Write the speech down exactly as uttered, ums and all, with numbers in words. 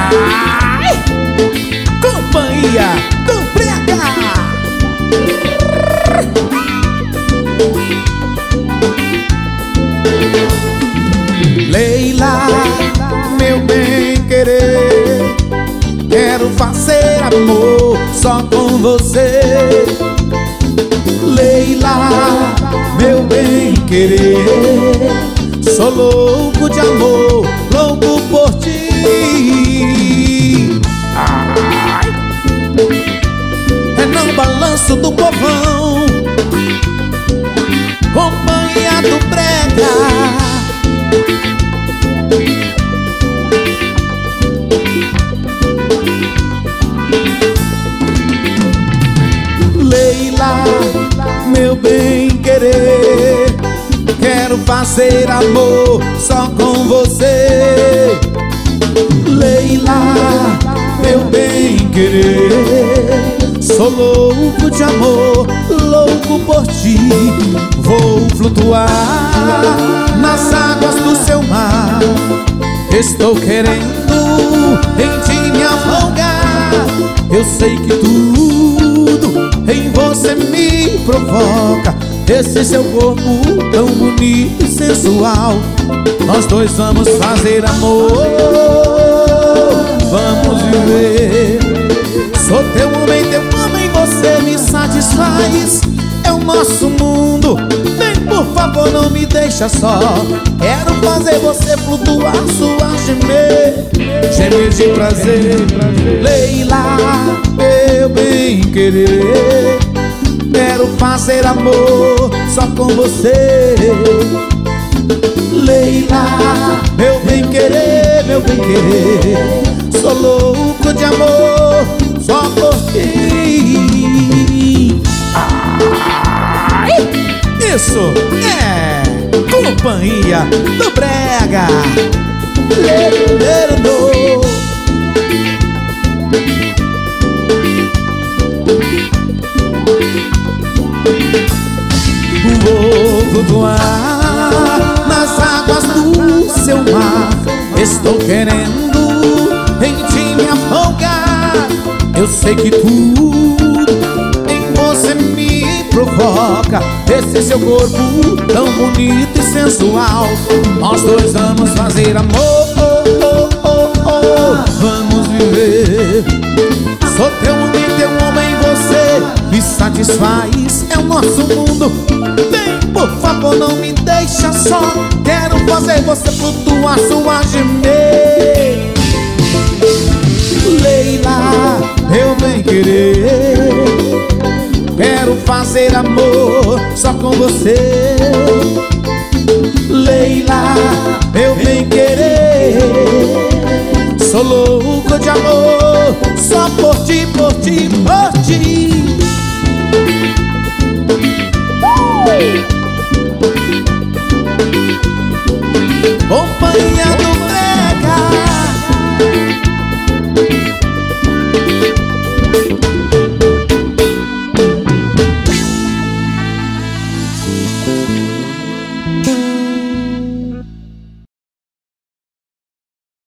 Ai, companhia do Brega. Leila, meu bem querer, quero fazer amor só com você. Leila, meu bem querer, sou louco de amor, louco por ti. Ai, é no balanço do povão, companhia do Brega. Leila, meu bem querer, quero fazer amor só com você. Leila, meu bem querer, sou louco de amor, louco por ti. Vou flutuar nas águas do seu mar, estou querendo em ti me afogar. Eu sei que tudo em você me provoca, esse seu corpo tão bonito e sensual. Nós dois vamos fazer amor, vamos viver. Sou teu homem, teu homem, você me satisfaz. É o nosso mundo, vem por favor não me deixa só. Quero fazer você flutuar, suar, gemer, gemer de prazer. Leila, meu bem querer, quero fazer amor só com você. Leila, meu bem querer, meu bem querer, sou louco de amor só por ti. Ai, isso é companhia do Brega. Lerendo. Vou flutuar nas águas do seu mar, estou querendo em ti me afogar. Eu sei que tudo em você me provoca, esse seu corpo tão bonito e sensual. Nós dois vamos fazer amor, oh, oh, oh, oh. Vamos viver. Sou teu homem, teu homem, você me satisfaz. É o nosso mundo, vem por favor não me deixa só. Quero fazer você flutuar, suar, gemer. Leila, meu bem querer, quero fazer amor só com você. Leila, meu bem querer, sou louco de amor só por ti, por ti, por ti. Companhia